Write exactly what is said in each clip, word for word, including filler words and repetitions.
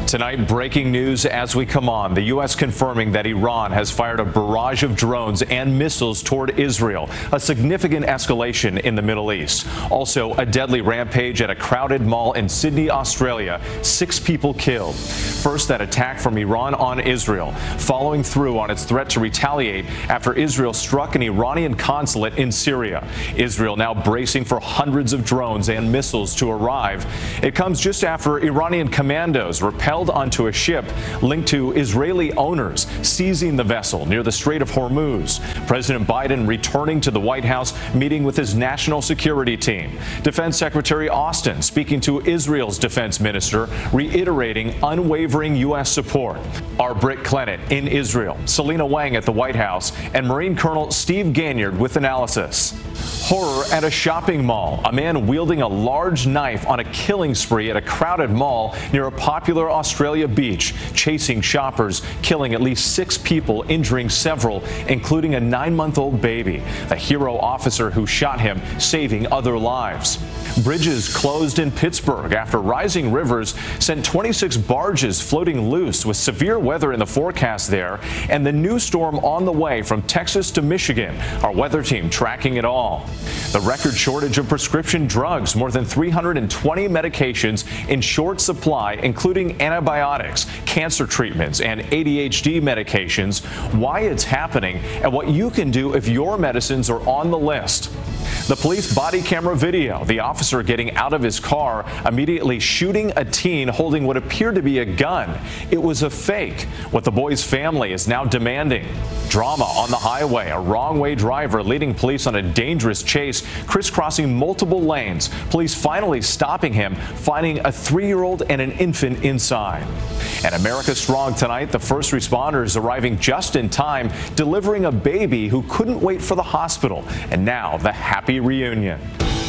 Tonight, breaking news as we come on. The U S confirming that Iran has fired a barrage of drones and missiles toward Israel, a significant escalation in the Middle East. Also, a deadly rampage at a crowded mall in Sydney, Australia. Six people killed. First, that attack from Iran on Israel, following through on its threat to retaliate after Israel struck an Iranian consulate in Syria. Israel now bracing for hundreds of drones and missiles to arrive. It comes just after Iranian commandos repelled onto a ship linked to Israeli owners, seizing the vessel near the Strait of Hormuz. President Biden returning to the White House, meeting with his national security team. Defense Secretary Austin speaking to Israel's defense minister, reiterating unwavering U S support. Our Britt Clennett in Israel, Selena Wang at the White House, and Marine Colonel Steve Ganyard with analysis. Horror at a shopping mall. A man wielding a large knife on a killing spree at a crowded mall near a popular Australia beach, chasing shoppers, killing at least six people, injuring several, including a nine-month-old baby. The hero officer who shot him saving other lives. Bridges closed in Pittsburgh after rising rivers sent twenty-six barges floating loose, with severe weather in the forecast there, and the new storm on the way from Texas to Michigan. Our weather team tracking it all. The record shortage of prescription drugs, more than three hundred twenty medications in short supply, including antibiotics, cancer treatments, and A D H D medications. Why it's happening and what you can do if your medicines are on the list. The police body camera video, the officer getting out of his car, immediately shooting a teen holding what appeared to be a gun. It was a fake. What the boy's family is now demanding. Drama on the highway, a wrong-way driver leading police on a dangerous chase, crisscrossing multiple lanes. Police finally stopping him, finding a three-year-old and an infant inside. And America Strong tonight, the first responders arriving just in time, delivering a baby who couldn't wait for the hospital. And now the happy reunion.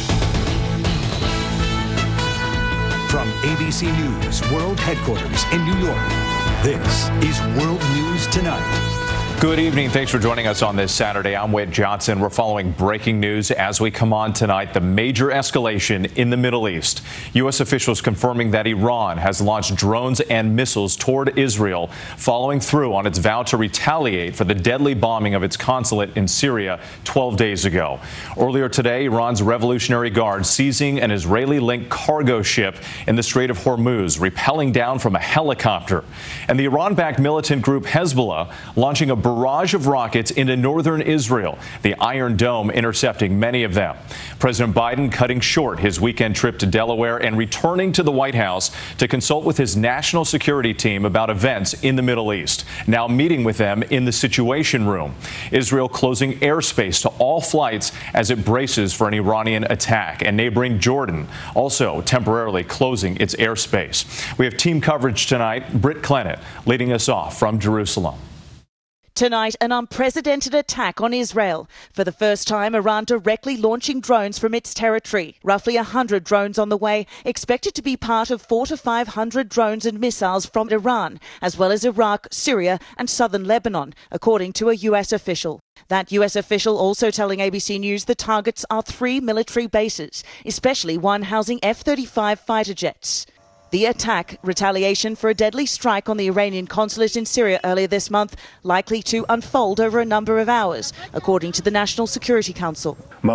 From A B C News World Headquarters in New York, this is World News Tonight. Good evening. Thanks for joining us on this Saturday. I'm Whit Johnson. We're following breaking news as we come on tonight. The major escalation in the Middle East. U S officials confirming that Iran has launched drones and missiles toward Israel, following through on its vow to retaliate for the deadly bombing of its consulate in Syria twelve days ago. Earlier today, Iran's Revolutionary Guard seizing an Israeli-linked cargo ship in the Strait of Hormuz, rappelling down from a helicopter. And the Iran-backed militant group Hezbollah launching a barrage of rockets into northern Israel, the Iron Dome intercepting many of them. President Biden cutting short his weekend trip to Delaware and returning to the White House to consult with his national security team about events in the Middle East, now meeting with them in the Situation Room. Israel closing airspace to all flights as it braces for an Iranian attack, and neighboring Jordan also temporarily closing its airspace. We have team coverage tonight. Britt Clennett leading us off from Jerusalem. Tonight, an unprecedented attack on Israel. For the first time, Iran directly launching drones from its territory. Roughly one hundred drones on the way, expected to be part of four to five hundred drones and missiles from Iran, as well as Iraq, Syria and southern Lebanon, according to a U S official. That U S official also telling A B C News the targets are three military bases, especially one housing F thirty-five fighter jets. The attack, retaliation for a deadly strike on the Iranian consulate in Syria earlier this month, likely to unfold over a number of hours, according to the National Security Council.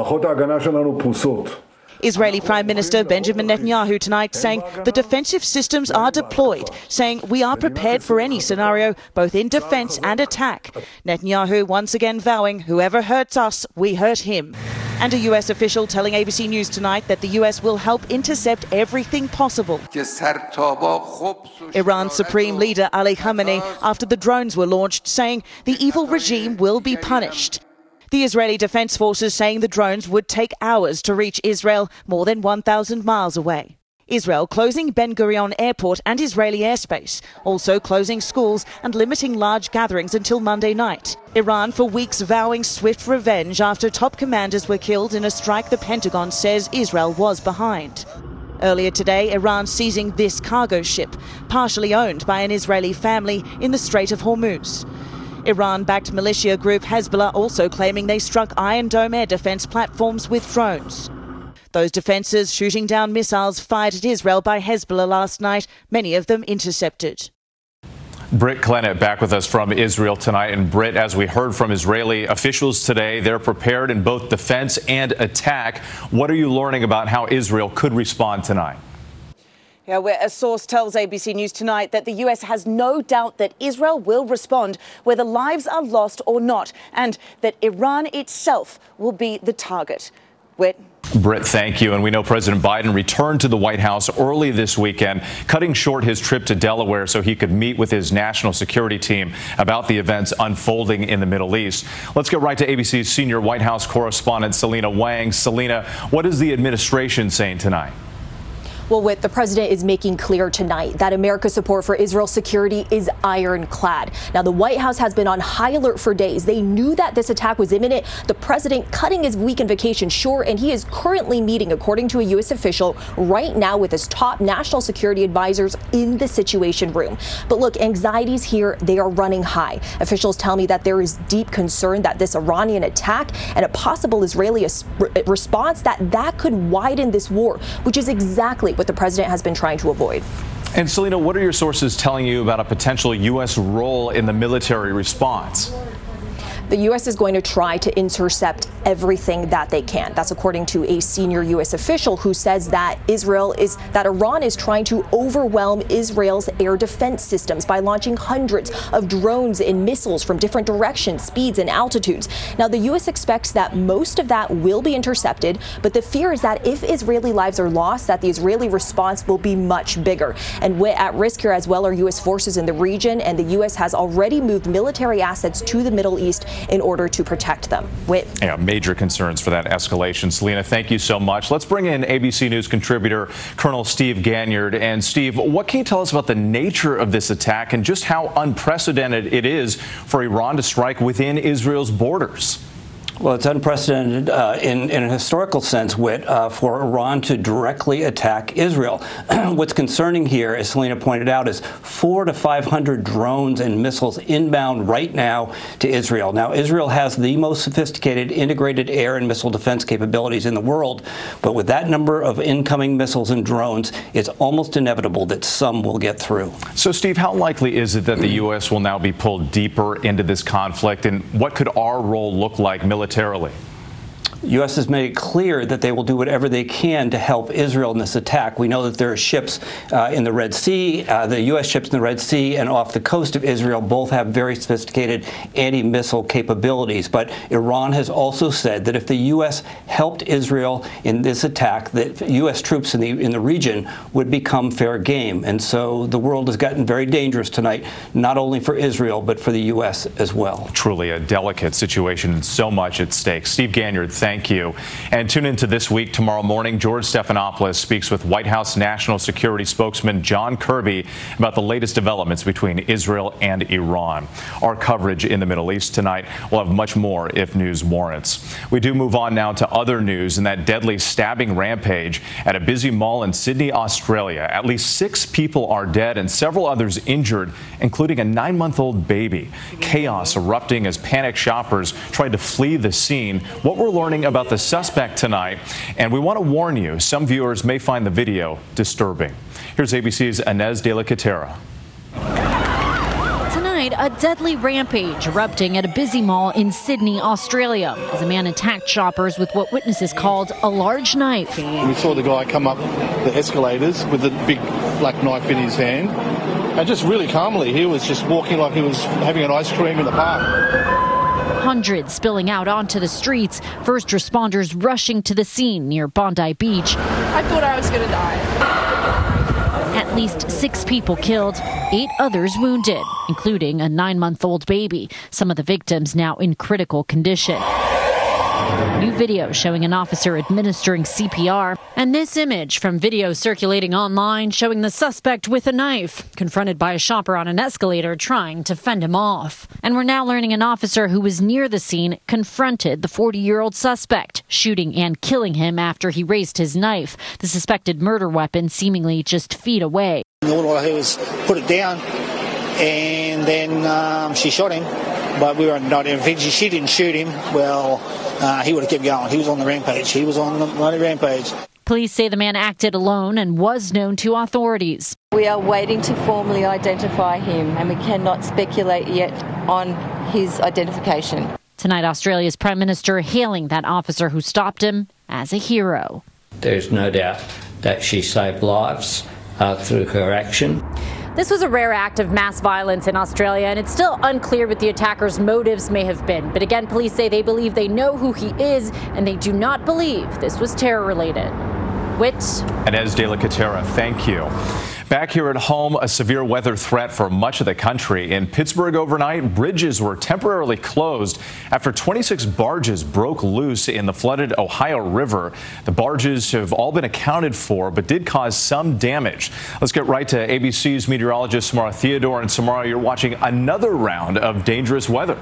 Israeli Prime Minister Benjamin Netanyahu tonight saying the defensive systems are deployed, saying we are prepared for any scenario, both in defense and attack. Netanyahu once again vowing whoever hurts us, we hurt him. And a U S official telling A B C News tonight that the U S will help intercept everything possible. Iran's Supreme Leader Ali Khamenei, after the drones were launched, saying the evil regime will be punished. The Israeli Defense Forces saying the drones would take hours to reach Israel, more than one thousand miles away. Israel closing Ben Gurion Airport and Israeli airspace, also closing schools and limiting large gatherings until Monday night. Iran for weeks vowing swift revenge after top commanders were killed in a strike the Pentagon says Israel was behind. Earlier today, Iran seizing this cargo ship, partially owned by an Israeli family in the Strait of Hormuz. Iran-backed militia group Hezbollah also claiming they struck Iron Dome air defense platforms with drones. Those defences shooting down missiles fired at Israel by Hezbollah last night, many of them intercepted. Britt Clennett back with us from Israel tonight. And Britt, as we heard from Israeli officials today, they're prepared in both defense and attack. What are you learning about how Israel could respond tonight? Yeah, where a source tells A B C News tonight that the U S has no doubt that Israel will respond, whether lives are lost or not, and that Iran itself will be the target. Whit. Britt, thank you. And we know President Biden returned to the White House early this weekend, cutting short his trip to Delaware so he could meet with his national security team about the events unfolding in the Middle East. Let's get right to A B C's senior White House correspondent, Selena Wang. Selena, what is the administration saying tonight? Well, Whit, the president is making clear tonight that America's support for Israel's security is ironclad. Now, the White House has been on high alert for days. They knew that this attack was imminent. The president cutting his weekend vacation short, and he is currently meeting, according to a U S official, right now with his top national security advisors in the Situation Room. But look, anxieties here, they are running high. Officials tell me that there is deep concern that this Iranian attack and a possible Israeli response, that that could widen this war, which is exactly what the president has been trying to avoid. And Selena, what are your sources telling you about a potential U S role in the military response? The U S is going to try to intercept everything that they can. That's according to a senior U S official who says that Israel is that Iran is trying to overwhelm Israel's air defense systems by launching hundreds of drones and missiles from different directions, speeds, and altitudes. Now, the U S expects that most of that will be intercepted, but the fear is that if Israeli lives are lost, that the Israeli response will be much bigger. And at risk here as well are U S forces in the region, and the U S has already moved military assets to the Middle East in order to protect them. Whit. Yeah, major concerns for that escalation. Selena, thank you so much. Let's bring in A B C News contributor Colonel Steve Ganyard. And Steve, what can you tell us about the nature of this attack and just how unprecedented it is for Iran to strike within Israel's borders? Well, it's unprecedented uh, in, in a historical sense, Whit, uh, for Iran to directly attack Israel. What's concerning here, as Selena pointed out, is four to five hundred drones and missiles inbound right now to Israel. Now, Israel has the most sophisticated integrated air and missile defense capabilities in the world, but with that number of incoming missiles and drones, it's almost inevitable that some will get through. So, Steve, how likely is it that the U S will now be pulled deeper into this conflict, and what could our role look like militarily? Militarily. The U S has made it clear that they will do whatever they can to help Israel in this attack. We know that there are ships uh, in the Red Sea, uh, the U S ships in the Red Sea and off the coast of Israel both have very sophisticated anti-missile capabilities. But Iran has also said that if the U S helped Israel in this attack, that U S troops in the in the region would become fair game. And so the world has gotten very dangerous tonight, not only for Israel, but for the U S as well. Truly a delicate situation and so much at stake. Steve Ganyard, thank you. And tune into This Week tomorrow morning. George Stephanopoulos speaks with White House National Security spokesman John Kirby about the latest developments between Israel and Iran. Our coverage in the Middle East tonight will have much more if news warrants. We do move on now to other news and that deadly stabbing rampage at a busy mall in Sydney, Australia. At least six people are dead and several others injured, including a nine-month-old baby. Chaos erupting as panicked shoppers tried to flee the scene. What we're learning about the suspect tonight, and we want to warn you, some viewers may find the video disturbing. Here's A B C's Inez de la Catera. Tonight, a deadly rampage erupting at a busy mall in Sydney, Australia, as a man attacked shoppers with what witnesses called a large knife. We saw the guy come up the escalators with a big black knife in his hand, and just really calmly, he was just walking like he was having an ice cream in the park. Hundreds spilling out onto the streets, first responders rushing to the scene near Bondi Beach. I thought I was going to die. At least six people killed, eight others wounded, including a nine-month-old baby, some of the victims now in critical condition. New video showing an officer administering C P R, and this image from video circulating online showing the suspect with a knife, confronted by a shopper on an escalator trying to fend him off. And we're now learning an officer who was near the scene confronted the forty-year-old suspect, shooting and killing him after he raised his knife, the suspected murder weapon seemingly just feet away. All I heard was put it down, and then um, she shot him. but we were not intervened. She didn't shoot him. Well, uh, he would have kept going. He was on the rampage. He was on the, on the rampage. Police say the man acted alone and was known to authorities. We are waiting to formally identify him, and we cannot speculate yet on his identification. Tonight, Australia's Prime Minister hailing that officer who stopped him as a hero. There's no doubt that she saved lives uh, through her action. This was a rare act of mass violence in Australia, and it's still unclear what the attacker's motives may have been. But again, police say they believe they know who he is, and they do not believe this was terror-related. Whit. Inez de la Catera, thank you. Back here at home, a severe weather threat for much of the country. In Pittsburgh overnight, bridges were temporarily closed after twenty-six barges broke loose in the flooded Ohio River. The barges have all been accounted for, but did cause some damage. Let's get right to A B C's meteorologist Samara Theodore. And Samara, you're watching another round of dangerous weather.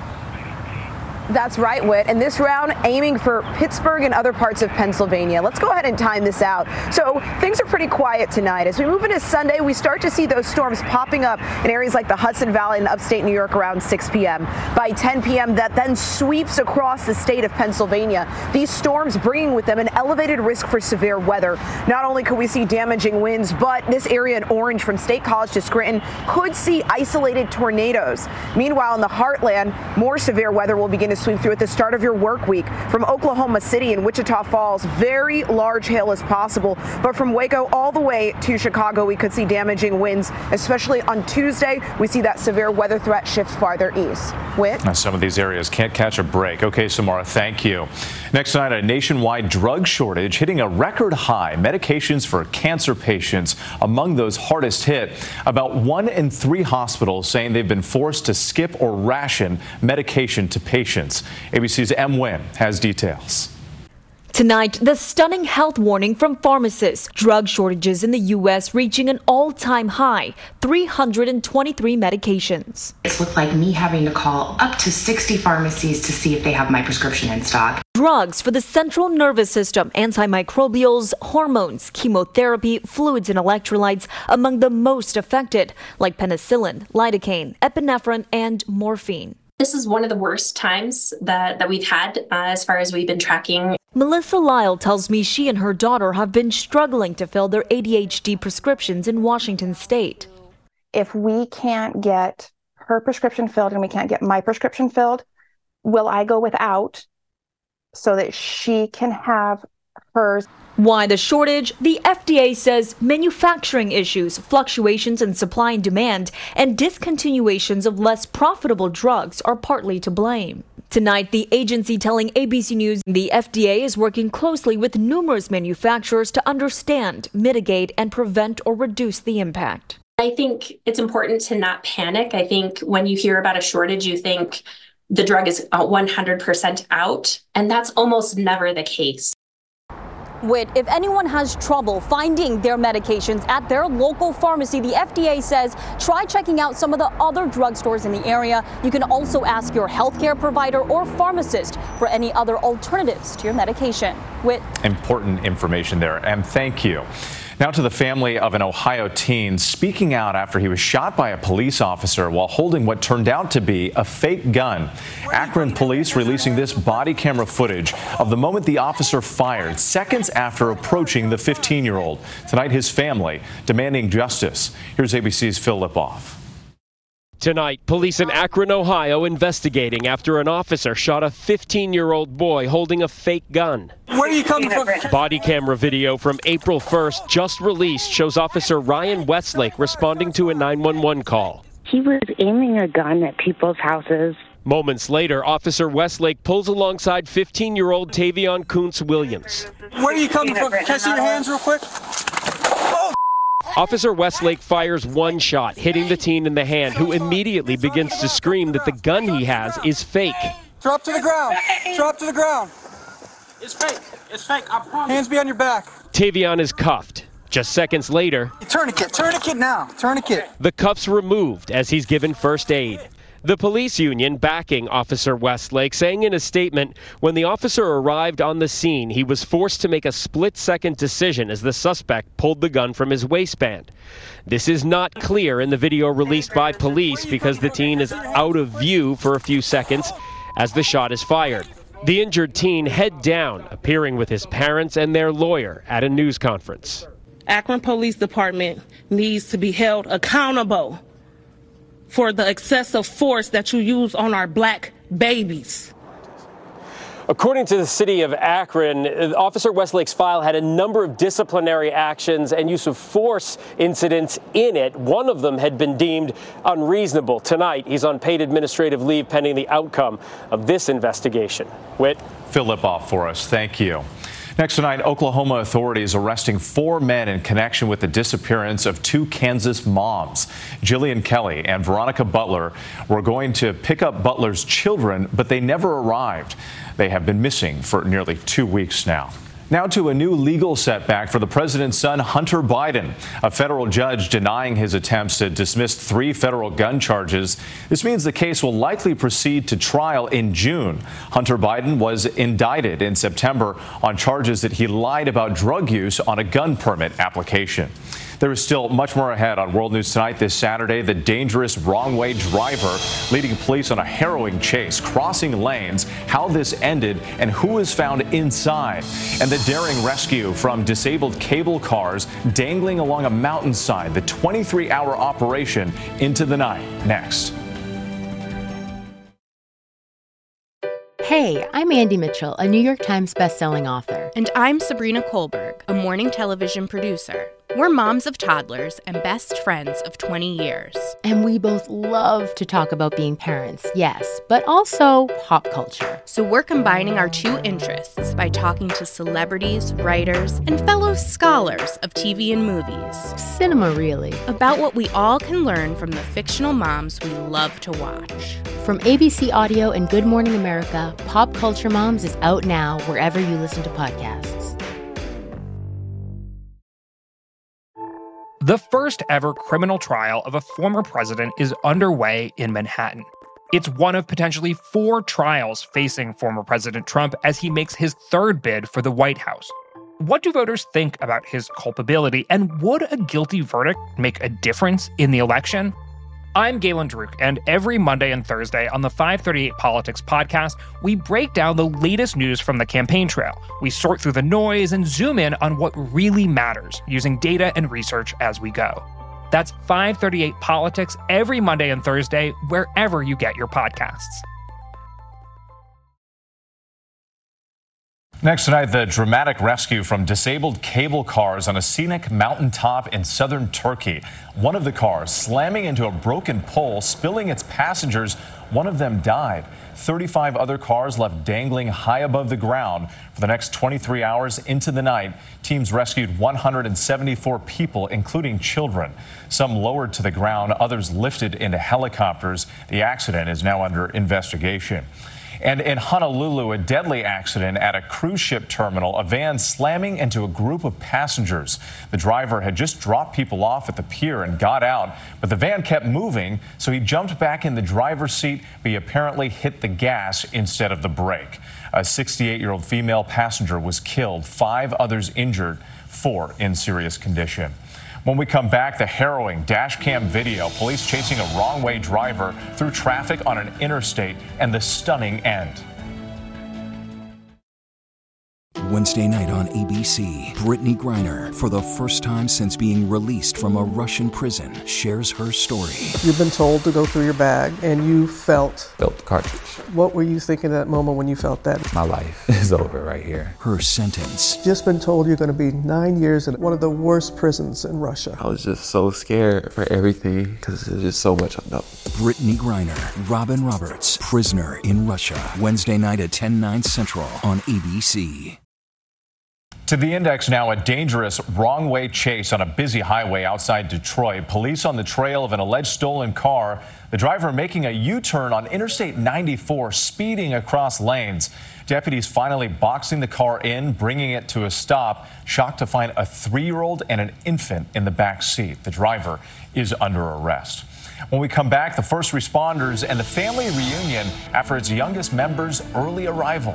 That's right, Whit. And this round aiming for Pittsburgh and other parts of Pennsylvania. Let's go ahead and time this out. So things are pretty quiet tonight. As we move into Sunday, we start to see those storms popping up in areas like the Hudson Valley and upstate New York around six p m By ten p m, that then sweeps across the state of Pennsylvania. These storms bringing with them an elevated risk for severe weather. Not only could we see damaging winds, but this area in orange from State College to Scranton could see isolated tornadoes. Meanwhile, in the heartland, more severe weather will begin to sweep through at the start of your work week. From Oklahoma City and Wichita Falls, very large hail is possible. But from Waco all the way to Chicago, we could see damaging winds, especially on Tuesday. We see that severe weather threat shift farther east. Whit? Now, some of these areas can't catch a break. Okay, Samara, thank you. Next night, a nationwide drug shortage hitting a record high. Medications for cancer patients among those hardest hit. About one in three hospitals saying they've been forced to skip or ration medication to patients. A B C's Em Nguyen has details. Tonight, the stunning health warning from pharmacists. Drug shortages in the U S reaching an all-time high, three hundred twenty-three medications. It's looked like me having to call up to sixty pharmacies to see if they have my prescription in stock. Drugs for the central nervous system, antimicrobials, hormones, chemotherapy, fluids and electrolytes among the most affected, like penicillin, lidocaine, epinephrine and morphine. This is one of the worst times that, that we've had uh, as far as we've been tracking. Melissa Lyle tells me she and her daughter have been struggling to fill their A D H D prescriptions in Washington state. If we can't get her prescription filled and we can't get my prescription filled, will I go without so that she can have hers? Why the shortage? The F D A says manufacturing issues, fluctuations in supply and demand, and discontinuations of less profitable drugs are partly to blame. Tonight, the agency telling A B C News the F D A is working closely with numerous manufacturers to understand, mitigate, and prevent or reduce the impact. I think it's important to not panic. I think when you hear about a shortage, you think the drug is one hundred percent out, and that's almost never the case. Whit, if anyone has trouble finding their medications at their local pharmacy, the F D A says try checking out some of the other drugstores in the area. You can also ask your healthcare provider or pharmacist for any other alternatives to your medication. Whit. Important information there, and thank you. Now to the family of an Ohio teen speaking out after he was shot by a police officer while holding what turned out to be a fake gun. Akron police releasing this body camera footage of the moment the officer fired seconds after approaching the fifteen-year-old. Tonight, his family demanding justice. Here's A B C's Phil Lipoff. Tonight, police in Akron, Ohio investigating after an officer shot a fifteen-year-old boy holding a fake gun. Where are you coming from? Body camera video from April first just released shows Officer Ryan Westlake responding to a nine one one call. He was aiming a gun at people's houses. Moments later, Officer Westlake pulls alongside fifteen-year-old Tavion Kuntz Williams. Where are you coming from? Can I see your hands real quick? Officer Westlake fires one shot, hitting the teen in the hand, who immediately begins to scream that the gun he has is fake. Drop to the ground. Drop to the ground. It's fake. It's fake. I promise. Hands behind your back. Tavion is cuffed. Just seconds later, tourniquet. Tourniquet now. Tourniquet. The cuffs removed as he's given first aid. The police union backing Officer Westlake, saying in a statement, when the officer arrived on the scene, he was forced to make a split-second decision as the suspect pulled the gun from his waistband. This is not clear in the video released by police because the teen is out of view for a few seconds as the shot is fired. The injured teen head down, appearing with his parents and their lawyer at a news conference. Akron Police Department needs to be held accountable for the excessive force that you use on our black babies. According to the city of Akron, Officer Westlake's file had a number of disciplinary actions and use of force incidents in it. One of them had been deemed unreasonable. Tonight, he's on paid administrative leave pending the outcome of this investigation. Whit? Phil Lipoff for us. Thank you. Next tonight, Oklahoma authorities arresting four men in connection with the disappearance of two Kansas moms. Jillian Kelly and Veronica Butler were going to pick up Butler's children, but they never arrived. They have been missing for nearly two weeks now. Now to a new legal setback for the president's son, Hunter Biden. A federal judge denying his attempts to dismiss three federal gun charges. This means the case will likely proceed to trial in June. Hunter Biden was indicted in September on charges that he lied about drug use on a gun permit application. There is still much more ahead on World News Tonight this Saturday. The dangerous wrong-way driver leading police on a harrowing chase, crossing lanes, how this ended, and who is found inside. And the daring rescue from disabled cable cars dangling along a mountainside. The twenty-three hour operation into the night. Next. Hey, I'm Andy Mitchell, a New York Times bestselling author. And I'm Sabrina Kohlberg, a morning television producer. We're moms of toddlers and best friends of twenty years. And we both love to talk about being parents, yes, but also pop culture. So we're combining our two interests by talking to celebrities, writers, and fellow scholars of T V and movies. Cinema, really. About what we all can learn from the fictional moms we love to watch. From A B C Audio and Good Morning America, Pop Culture Moms is out now wherever you listen to podcasts. The first ever criminal trial of a former president is underway in Manhattan. It's one of potentially four trials facing former President Trump as he makes his third bid for the White House. What do voters think about his culpability, and would a guilty verdict make a difference in the election? I'm Galen Druk, and every Monday and Thursday on the five thirty-eight Politics podcast, we break down the latest news from the campaign trail. We sort through the noise and zoom in on what really matters, using data and research as we go. That's five thirty-eight Politics every Monday and Thursday, wherever you get your podcasts. Next tonight, the dramatic rescue from disabled cable cars on a scenic mountaintop in southern Turkey. One of the cars slamming into a broken pole, spilling its passengers. One of them died. thirty-five other cars left dangling high above the ground. For the next twenty-three hours into the night, teams rescued one hundred seventy-four people, including children. Some lowered to the ground, others lifted into helicopters. The accident is now under investigation. And in Honolulu, a deadly accident at a cruise ship terminal, a van slamming into a group of passengers. The driver had just dropped people off at the pier and got out, but the van kept moving, so he jumped back in the driver's seat, but he apparently hit the gas instead of the brake. A sixty-eight-year-old female passenger was killed, five others injured, four in serious condition. When we come back, the harrowing dash cam video, police chasing a wrong-way driver through traffic on an interstate, and the stunning end. Wednesday night on A B C, Brittany Griner, for the first time since being released from a Russian prison, shares her story. You've been told to go through your bag, and you felt... Felt the cartridge. What were you thinking at that moment when you felt that? My life is over right here. Her sentence. Just been told you're going to be nine years in one of the worst prisons in Russia. I was just so scared for everything because there's just so much unknown. Brittany Griner, Robin Roberts, Prisoner in Russia. Wednesday night at ten, nine Central on A B C. To the Index now, a dangerous wrong-way chase on a busy highway outside Detroit. Police on the trail of an alleged stolen car. The driver making a U-turn on Interstate ninety-four, speeding across lanes. Deputies finally boxing the car in, bringing it to a stop, shocked to find a three-year-old and an infant in the back seat. The driver is under arrest. When we come back, the first responders and the family reunion after its youngest member's early arrival.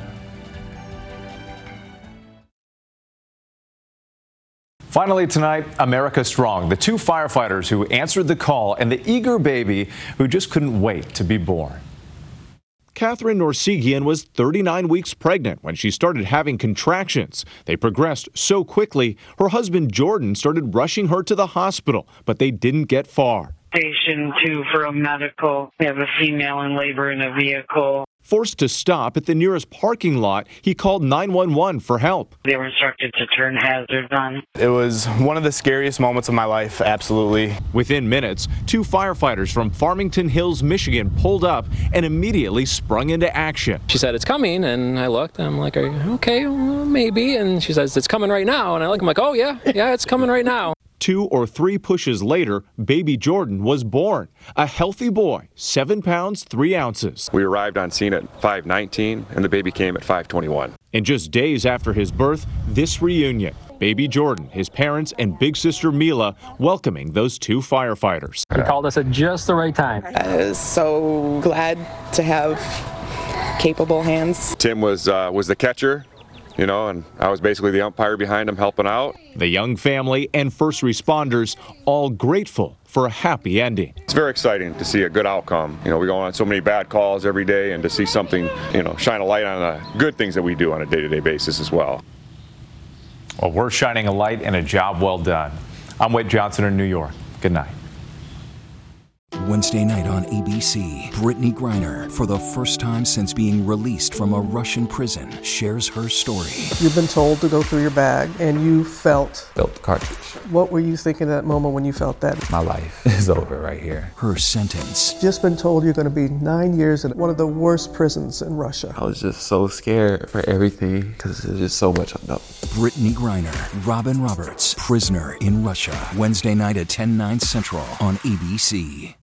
Finally tonight, America Strong, the two firefighters who answered the call and the eager baby who just couldn't wait to be born. Catherine Norsegian was thirty-nine weeks pregnant when she started having contractions. They progressed so quickly, her husband Jordan started rushing her to the hospital, but they didn't get far. Station two for a medical. We have a female in labor in a vehicle. Forced to stop at the nearest parking lot, he called nine one one for help. They were instructed to turn hazards on. It was one of the scariest moments of my life, absolutely. Within minutes, two firefighters from Farmington Hills, Michigan pulled up and immediately sprung into action. She said, it's coming, and I looked, and I'm like, are you okay? Well, maybe. And she says, it's coming right now. And I look, I'm like, oh, yeah, yeah, it's coming right now. Two or three pushes later, baby Jordan was born. A healthy boy, seven pounds, three ounces. We arrived on scene at five nineteen, and the baby came at five twenty-one. And just days after his birth, this reunion. Baby Jordan, his parents, and big sister Mila welcoming those two firefighters. He called us at just the right time. I was so glad to have capable hands. Tim was uh, was the catcher. You know, and I was basically the umpire behind him helping out. The young family and first responders all grateful for a happy ending. It's very exciting to see a good outcome. You know, we go on so many bad calls every day, and to see something, you know, shine a light on the good things that we do on a day-to-day basis as well. Well, we're shining a light and a job well done. I'm Wade Johnson in New York. Good night. Wednesday night on A B C, Brittany Griner, for the first time since being released from a Russian prison, shares her story. You've been told to go through your bag, and you felt... Felt the cartridge. What were you thinking at that moment when you felt that? My life is over right here. Her sentence. Just been told you're going to be nine years in one of the worst prisons in Russia. I was just so scared for everything because there's just so much unknown. Brittany Griner, Robin Roberts, prisoner in Russia. Wednesday night at ten, nine central on A B C.